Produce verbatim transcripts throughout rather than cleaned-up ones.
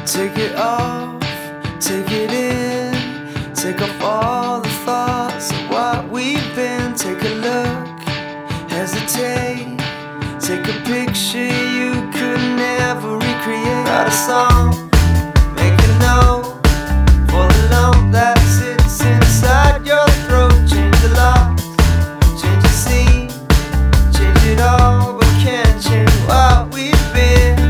Take it off, take it in, take off all the thoughts of what we've been. Take a look, hesitate, take a picture you could never recreate. Write a song, make a note for the lump that sits inside your throat. Change the locks, change the scene, change it all, but can't change what we've been.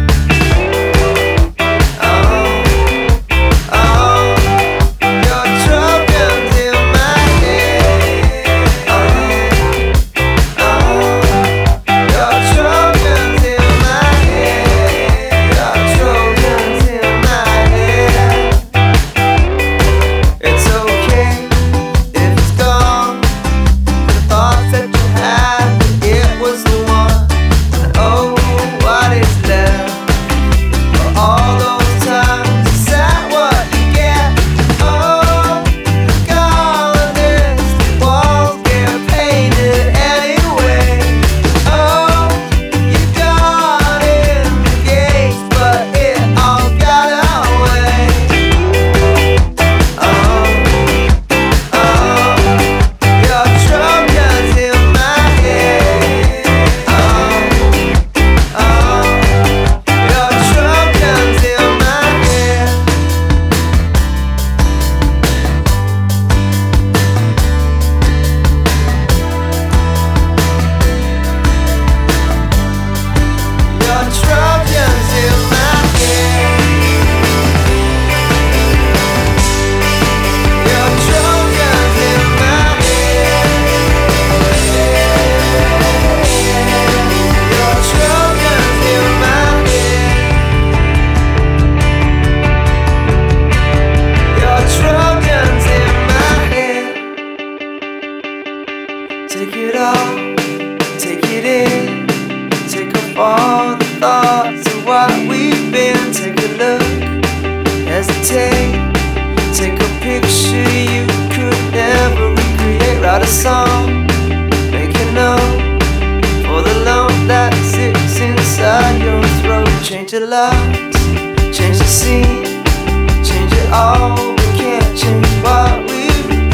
Take it off, take it in, take off all the thoughts of what we've been. Take a look, hesitate, take a picture you could never recreate. Write a song, make a note for the lump that sits inside your throat. Change the locks, change the scene, change it all, we can't change what we've been.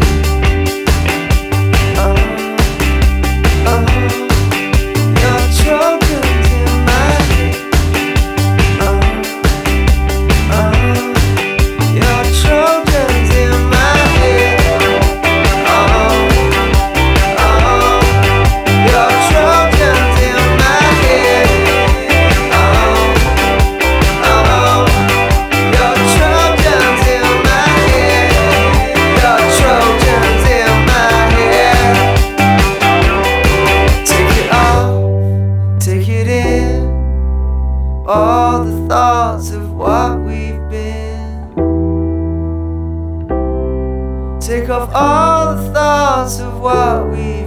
All the thoughts of what we've been. Take off all the thoughts of what we've